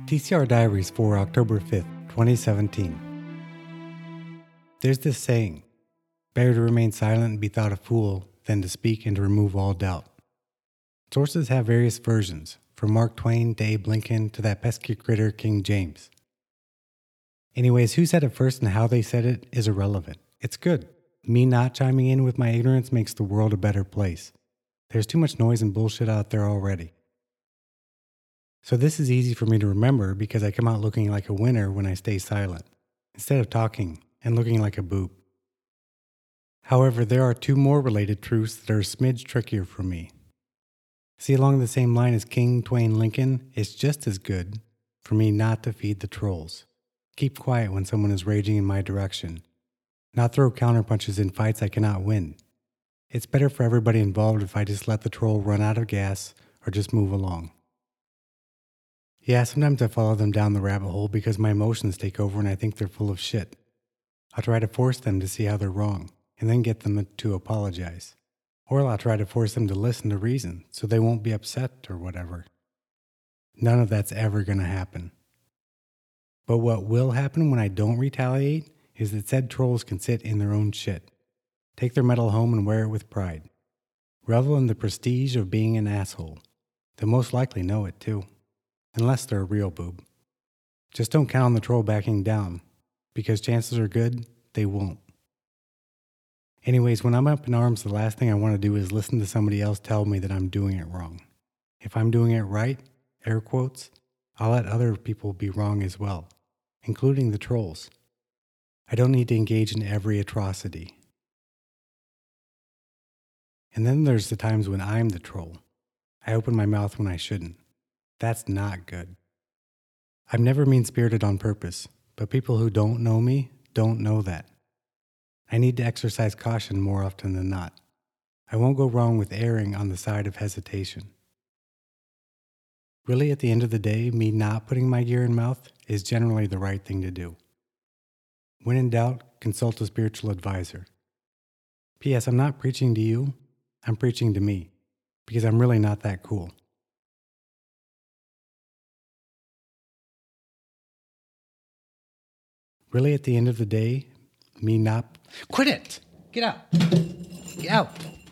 TCR Diaries for October 5th, 2017. There's this saying, better to remain silent and be thought a fool than to speak and to remove all doubt. Sources have various versions, from Mark Twain to Abe Lincoln to that pesky critter King James. Anyways, who said it first and how they said it is irrelevant. It's good. Me not chiming in with my ignorance makes the world a better place. There's too much noise and bullshit out there already. So this is easy for me to remember because I come out looking like a winner when I stay silent, instead of talking and looking like a boob. However, there are two more related truths that are a smidge trickier for me. See, along the same line as King Twain Lincoln, it's just as good for me not to feed the trolls. Keep quiet when someone is raging in my direction. Not throw counterpunches in fights I cannot win. It's better for everybody involved if I just let the troll run out of gas or just move along. Yeah, sometimes I follow them down the rabbit hole because my emotions take over and I think they're full of shit. I'll try to force them to see how they're wrong and then get them to apologize. Or I'll try to force them to listen to reason so they won't be upset or whatever. None of that's ever going to happen. But what will happen when I don't retaliate is that said trolls can sit in their own shit. Take their medal home and wear it with pride. Revel in the prestige of being an asshole. They'll most likely know it too. Unless they're a real boob. Just don't count on the troll backing down, because chances are good they won't. Anyways, when I'm up in arms, the last thing I want to do is listen to somebody else tell me that I'm doing it wrong. If I'm doing it right, air quotes, I'll let other people be wrong as well, including the trolls. I don't need to engage in every atrocity. And then there's the times when I'm the troll. I open my mouth when I shouldn't. That's not good. I'm never mean-spirited on purpose, but people who don't know me don't know that. I need to exercise caution more often than not. I won't go wrong with erring on the side of hesitation. Really, at the end of the day, me not putting my gear in mouth is generally the right thing to do. When in doubt, consult a spiritual advisor. P.S. I'm not preaching to you, I'm preaching to me, because I'm really not that cool. Really, at the end of the day, me not... Quit it! Get out! Get out!